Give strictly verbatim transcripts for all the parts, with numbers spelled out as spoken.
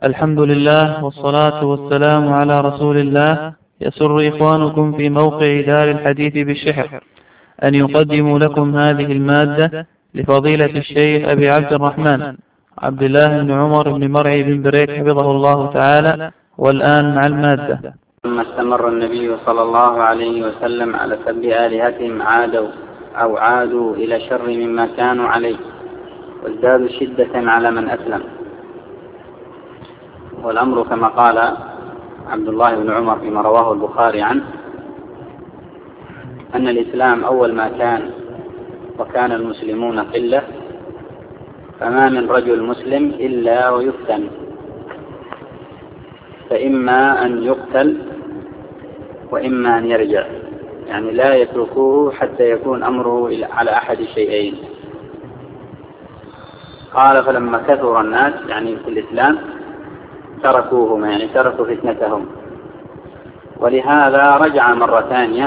الحمد لله والصلاة والسلام على رسول الله. يسر إخوانكم في موقع دار الحديث بالشحر أن يقدموا لكم هذه المادة لفضيلة الشيخ أبي عبد الرحمن عبد الله بن عمر بن مرعي بن بريك حفظه الله تعالى. والآن مع المادة. ثم استمر النبي صلى الله عليه وسلم على سب آلهتهم عادوا أو عادوا إلى شر مما كانوا عليه، وازدادوا شدة على من أسلم. والأمر كما قال عبد الله بن عمر فيما رواه البخاري عنه، أن الإسلام أول ما كان وكان المسلمون قلة، فما من رجل مسلم إلا ويفتن، فإما أن يقتل وإما أن يرجع، يعني لا يتركوه حتى يكون أمره على أحد شيئين. قال فلما كثر الناس يعني في الإسلام تركوهم، يعني تركوا فتنتهم، ولهذا رجع مرة ثانية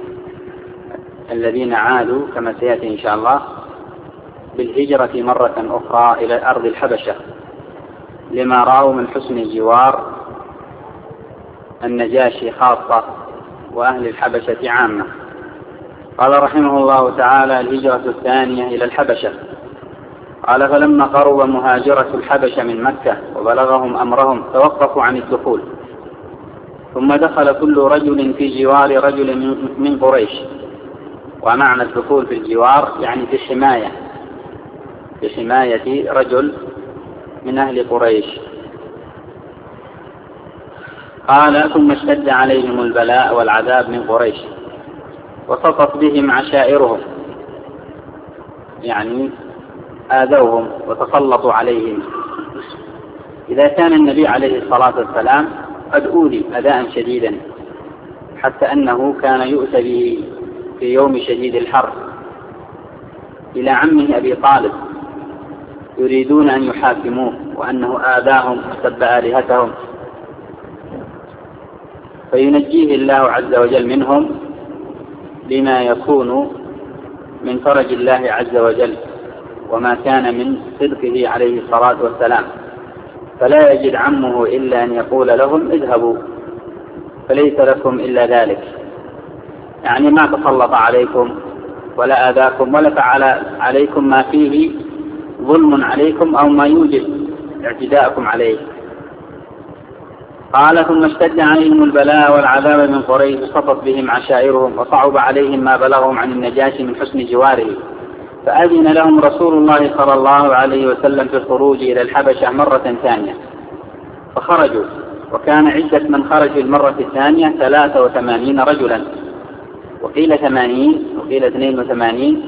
الذين عادوا كما سيأتي إن شاء الله بالهجرة مرة أخرى إلى أرض الحبشة، لما رأوا من حسن جوار النجاشي خاصة وأهل الحبشة عامة. قال رحمه الله تعالى: الهجرة الثانية إلى الحبشة. قال فلما قرب مهاجرة الحبشة من مكة وبلغهم أمرهم توقفوا عن الدخول، ثم دخل كل رجل في جوار رجل من قريش. ومعنى الدخول في الجوار يعني في حماية في حماية رجل من أهل قريش. قال ثم اشتد عليهم البلاء والعذاب من قريش، وسطت بهم عشائرهم، يعني آذوهم وتسلطوا عليهم. إذا كان النبي عليه الصلاة والسلام قد أوذي أذى شديدا، حتى أنه كان يؤتى به في يوم شديد الحر إلى عمه أبي طالب، يريدون أن يحاكموه وأنه آذاهم وسب آلهتهم، فينجيه الله عز وجل منهم بما يكون من فرج الله عز وجل وما كان من صدقه عليه الصلاة والسلام. فلا يجد عمه إلا أن يقول لهم اذهبوا فليس لكم إلا ذلك، يعني ما تسلط عليكم ولا آذاكم ولا فعل عليكم ما فيه ظلم عليكم أو ما يوجب اعتداءكم عليه. قال ثم اشتد عليهم البلاء والعذاب من قريش، وسطت بهم عشائرهم، وصعب عليهم ما بلغهم عن النجاشي من حسن جواره، فأذن لهم رسول الله صلى الله عليه وسلم في الخروج إلى الحبشة مرة ثانية، فخرجوا. وكان عدة من خرجوا المرة الثانية ثلاثة وثمانين رجلا، وقيل ثمانين وقيل اثنين وثمانين،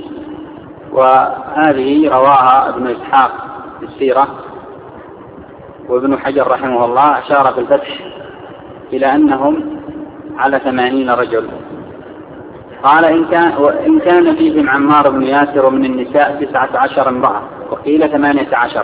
وهذه رواها ابن إسحاق في السيرة. وابن حجر رحمه الله أشار في الفتح إلى أنهم على ثمانين رجل. قال إن كان, وإن كان فيهم عمار بن ياسر ومن النساء تسعة عشر امرأة، وقيل ثمانية عشر.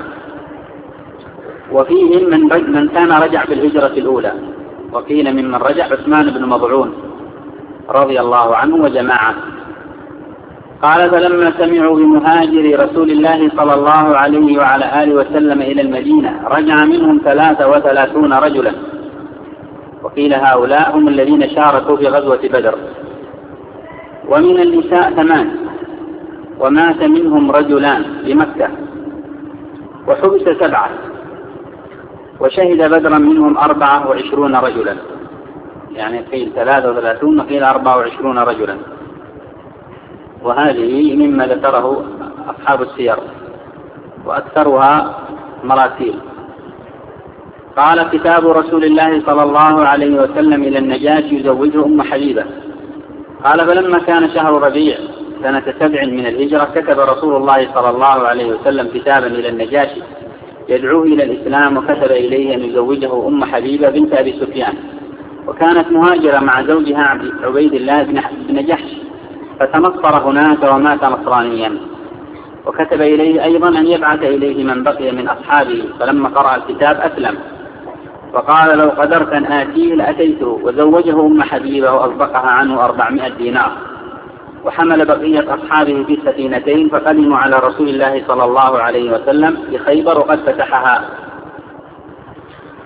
وفيهم من, من كان رجع في الهجرة الأولى، وقيل ممن رجع عثمان بن مضعون رضي الله عنه وجماعة. قال فلما سمعوا بمهاجر رسول الله صلى الله عليه وعلى آله وسلم إلى المدينة رجع منهم ثلاثة وثلاثون رجلا، وقيل هؤلاء هم الذين شاركوا في غزوة بدر. ومن النساء ثمان، ومات منهم رجلان بمكة، وحبس سبعة، وشهد بدرا منهم أربعة وعشرون رجلا، يعني قيل ثلاثة وثلاثون وقيل أربعة وعشرون رجلا. وهذه مما ذكره أصحاب السير، وأكثرها مراسيل. قال كتاب رسول الله صلى الله عليه وسلم إلى النجاشي يزوجه أم حبيبة. قال فلما كان شهر ربيع سنة سبع من الهجرة كتب رسول الله صلى الله عليه وسلم كتابا إلى النجاشي يدعوه إلى الإسلام، وكتب إليه أن يزوجه أم حبيبة بنت أبي سفيان، وكانت مهاجرة مع زوجها عبيد الله بن جحش، فتنصر هناك ومات نصرانيا. وكتب إليه أيضا أن يبعث إليه من بقي من أصحابه، فلما قرأ الكتاب أسلم، وقال لو قدرت أن آتيه لأتيته. وزوجه أم حبيبة وأصدقها عنه أربعمائة دينار، وحمل بقية أصحابه في سفينتين، فقدموا على رسول الله صلى الله عليه وسلم بخيبر وقد فتحها.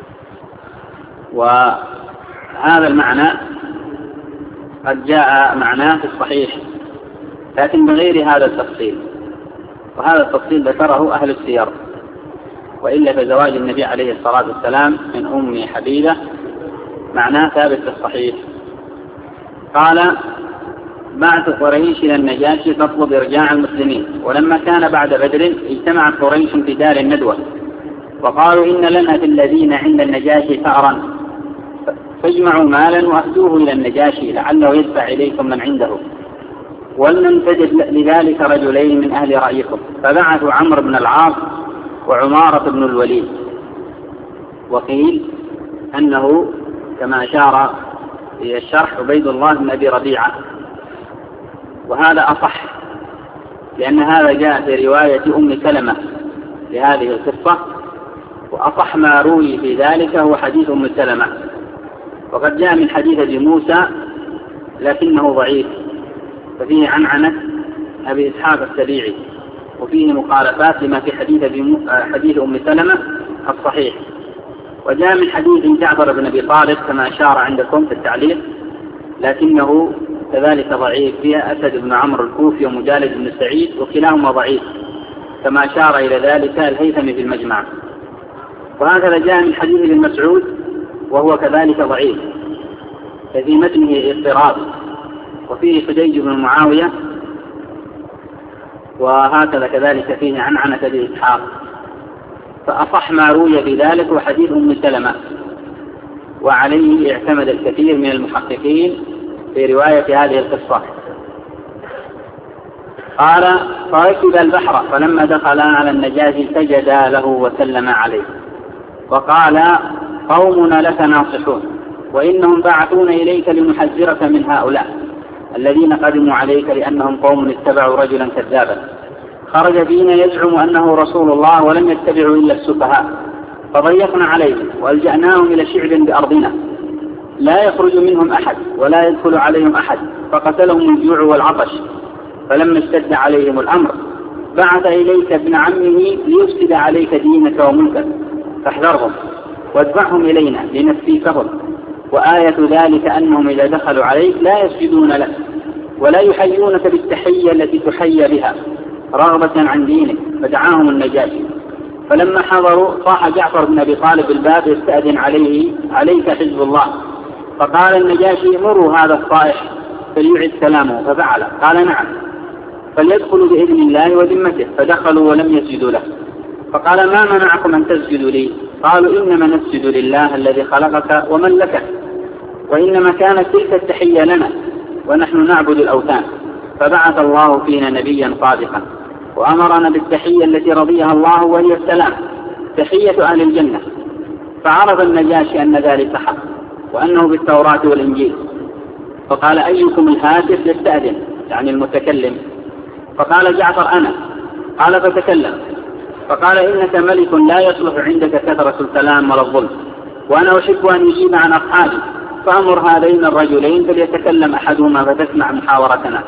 وهذا المعنى قد جاء معناه في الصحيح لكن بغير هذا التفصيل، وهذا التفصيل ذكره أهل السير، وإلا فزواج النبي عليه الصلاة والسلام من أم حبيبة معناه ثابت في الصحيح. قال: بعث قريش إلى النجاشي تطلب إرجاع المسلمين، ولما كان بعد بدر اجتمعت قريش في دار الندوة وقالوا: إن لنا في الذين عند النجاشي ثأرا فاجمعوا مالا وأهدوه إلى النجاشي لعله يدفع إليكم من عنده، ولن تجد لذلك رجلين من أهل رأيكم. فبعثوا عمرو بن العاص وعمارة بن الوليد. وقيل أنه كما أشار في الشرح عبيد الله بن أبي ربيعة، وهذا أصح لأن هذا جاء في رواية أم سلمة لهذه القصة، وأصح ما روي في ذلك هو حديث أم سلمة، وقد جاء من حديث أبي موسى لكنه ضعيف، ففيه عنعنة أبي إسحاق السبيعي، وفيه مخالفات لما في حديث, حديث أم سلمة الصحيح. وجاء من حديث جعفر بن أبي طالب كما أشار عندكم في التعليق، لكنه كذلك ضعيف، فيها أسد بن عمرو الكوفي ومجالد بن سعيد وكلاهما ضعيف كما أشار إلى ذلك الهيثمي في المجمع. وهكذا جاء من حديث ابن مسعود وهو كذلك ضعيف، ففي متنه اضطراب، وفيه حجيج بن معاوية، وهكذا كذلك فيه عنعنة أبي إسحاق. فأصح ما روي بذلك هو حديث أم سلمة، وعليه اعتمد الكثير من المحققين في رواية هذه القصة. قال: فركب البحر فلما دخل على النجاشي سجد له وسلم عليه وقال: قومنا لك ناصحون، وإنهم بعثون إليك لنحذرك من هؤلاء الذين قدموا عليك لأنهم قوم اتبعوا رجلا كذابا خرج فينا يزعم أنه رسول الله ولم يتبعوا إلا السفهاء، فضيقنا عليهم وألجأناهم إلى شعب بأرضنا لا يخرج منهم أحد ولا يدخل عليهم أحد، فقتلهم الجوع والعطش. فلما اشتد عليهم الأمر بعث إليك ابن عمه ليفسد عليك دينك وملكك، فاحذرهم وادفعهم إلينا لنفسيكهم. وآية ذلك أنهم إذا دخلوا عليك لا يسجدون لك ولا يحيونك بالتحية التي تحيى بها رغبة عن دينك. فدعاهم النجاشي، فلما حضروا صاح جعفر بن أبي طالب الباب يستأذن عليه: عليك حزب الله. فقال النجاشي: مروا هذا الصائح فليعد كلامه. ففعل. قال: نعم، فليدخلوا بإذن الله وذمته. فدخلوا ولم يسجدوا له. فقال: ما منعكم أن تسجدوا لي؟ قالوا: إنما نسجد لله الذي خلقك ومن لك، وإنما كانت تلك التحية لنا ونحن نعبد الأوثان. فبعث الله فينا نبيا صادقا وأمرنا بالتحية التي رضيها الله وهي السلام، تحية أهل الجنة. فعرف النجاشي أن ذلك حق وأنه بالتوراة والإنجيل، فقال: أيكم الهاتف يستأذن، يعني المتكلم؟ فقال جعفر: أنا. قال: فتكلم. فقال: إنك ملك لا يصلح عندك كثرة الكلام ولا الظلم، وأنا أحب أن يجيب عن أصحابي، فأمر هذين الرجلين فليتكلم أحدهما فتسمع محاورتنا.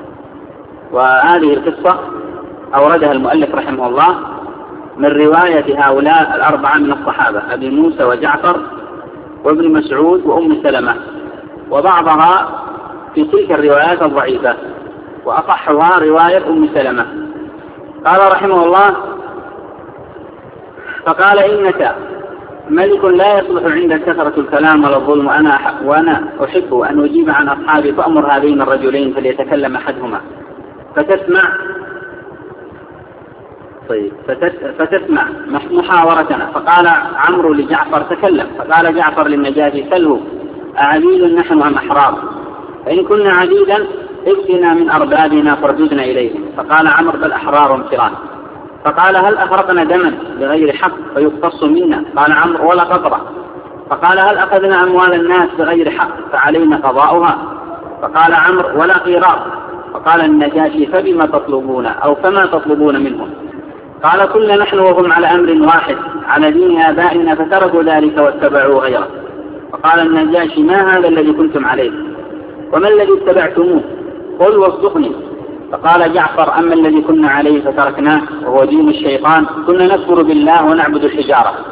وهذه القصة أوردها المؤلف رحمه الله من رواية هؤلاء الأربعة من الصحابة: أبي موسى وجعفر وابن مسعود وأم سلمة، وبعضها في تلك الروايات الضعيفة، وأصحها رواية أم سلمة. قال رحمه الله: فقال: إنك ملك لا يصلح عندك كثرة الكلام ولا الظلم، وأنا, وأنا أحب أن أجيب عن أصحابي، فأمر هذين الرجلين فليتكلم أحدهما فتسمع طيب فتسمع محاورتنا. فقال عمرو لجعفر: تكلم. فقال جعفر للنجاشي: سله أعبيد نحن أم أحرار؟ فإن كنا عبيدا ائتنا من أربابنا فرددنا إليهم. فقال عمرو: بل أحرار امتران. فقال: هل أخرقنا دما بغير حق فيقتص منا؟ قال عمرو: ولا قطرة. فقال: هل أخذنا أموال الناس بغير حق فعلينا قضاؤها؟ فقال عمرو: ولا قيراط. فقال النجاشي: فبما تطلبون أو فما تطلبون منهم؟ قال: كلنا نحن وهم على أمر واحد على دين آبائنا فتركوا ذلك واتبعوا غيره. فقال النجاشي: ما هذا الذي كنتم عليه؟ وما الذي اتبعتموه؟ قل واصدقني. فقال جعفر: أما الذي كنا عليه فتركناه وهو دين الشيطان، كنا نكفر بالله ونعبد الحجارة،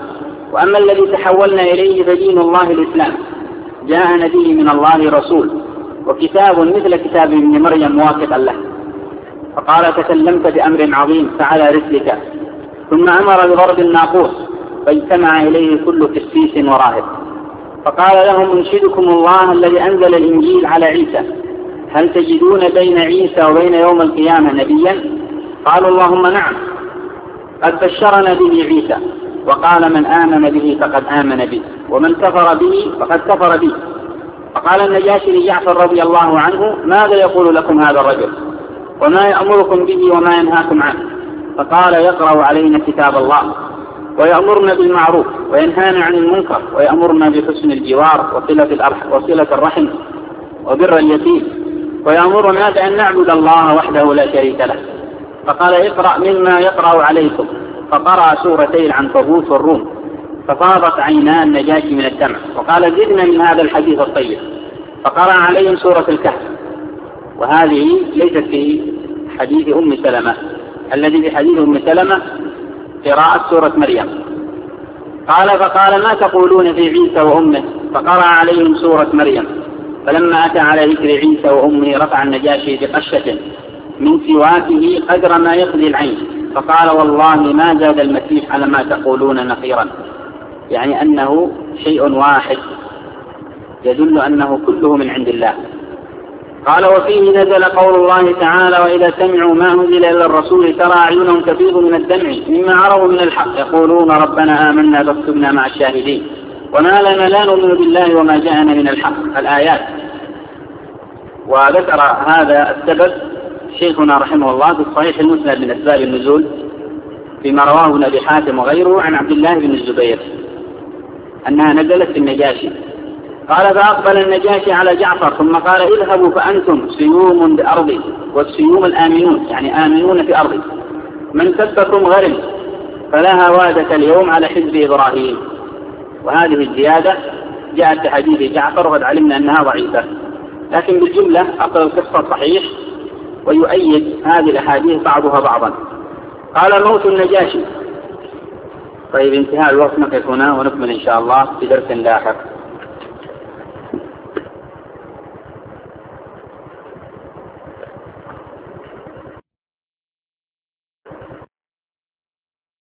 وأما الذي تحولنا إليه فدين الله الإسلام، جاء نبي من الله رسول وكتاب مثل كتاب ابن مريم موافقا له، فقال تكلمت بأمر عظيم فعلى رسلك، ثم أمر بضرب الناقوس فاجتمع إليه كل قسيس وراهب، فقال لهم انشدكم الله الذي أنزل الإنجيل على عيسى، هل تجدون بين عيسى وبين يوم القيامة نبيا؟ قالوا اللهم نعم، قد بشرنا به عيسى وقال من آمن به فقد آمن به ومن كفر به فقد كفر به. فقال النجاشي لجعفر رضي الله عنه ماذا يقول لكم هذا الرجل وما يأمركم به وما ينهاكم عنه؟ فقال يقرأ علينا كتاب الله ويأمرنا بالمعروف وينهانا عن المنكر ويأمرنا بحسن الجوار وصلة الرحم وبر اليتيم ويأمرنا بأن نعبد الله وحده لا شريك له. فقال اقرأ مما يقرأ عليكم، فقرأ سورتي العنكبوت والروم ففاضت عينا النجاشي من الدمع وقال زدنا من هذا الحديث الطيب، فقرأ عليهم سورة الكهف، وهذه ليست في حديث أم سلمة، الذي في حديث أم سلمة قراءة سورة مريم. قال فقال ما تقولون في عيسى وأمه؟ فقرأ عليهم سورة مريم. فلما أتى على ذكر عيسى وأمه رفع النجاشي بقشة من سواكه قدر ما يقضي العين، فقال والله ما زاد المسيح على ما تقولون نقيرا، يعني أنه شيء واحد يدل أنه كله من عند الله. قال وفيه نزل قول الله تعالى وإذا سمعوا ما أنزل إلى الرسول ترى أعينهم تفيض من الدمع مما عرفوا من الحق يقولون ربنا آمنا فاكتبنا مع الشاهدين وما لنا لا نؤمن بالله وما جاءنا من الحق، الآيات. وذكر هذا السبب شيخنا رحمه الله في الصحيح المسند من أسباب النزول فيما رواه ابن أبي حاتم وغيره عن عبد الله بن الزبير أنها نزلت في النجاشي. قال فأقبل النجاشي على جعفر ثم قال اذهبوا فأنتم سيوم بأرضي والسيوم الآمنون، يعني آمنون في أرضي، من سبكم غرم فلا هوادة اليوم على حزب إبراهيم. وهذه الزيادة جاءت في حديث جعفر وقد علمنا أنها ضعيفة، لكن بالجملة أقل القصة صحيح ويؤيد هذه الأحاديث بعضها بعضا. قال موت النجاشي. طيب انتهاء الوقت نقف هنا ونكمل إن شاء الله في درس لاحق.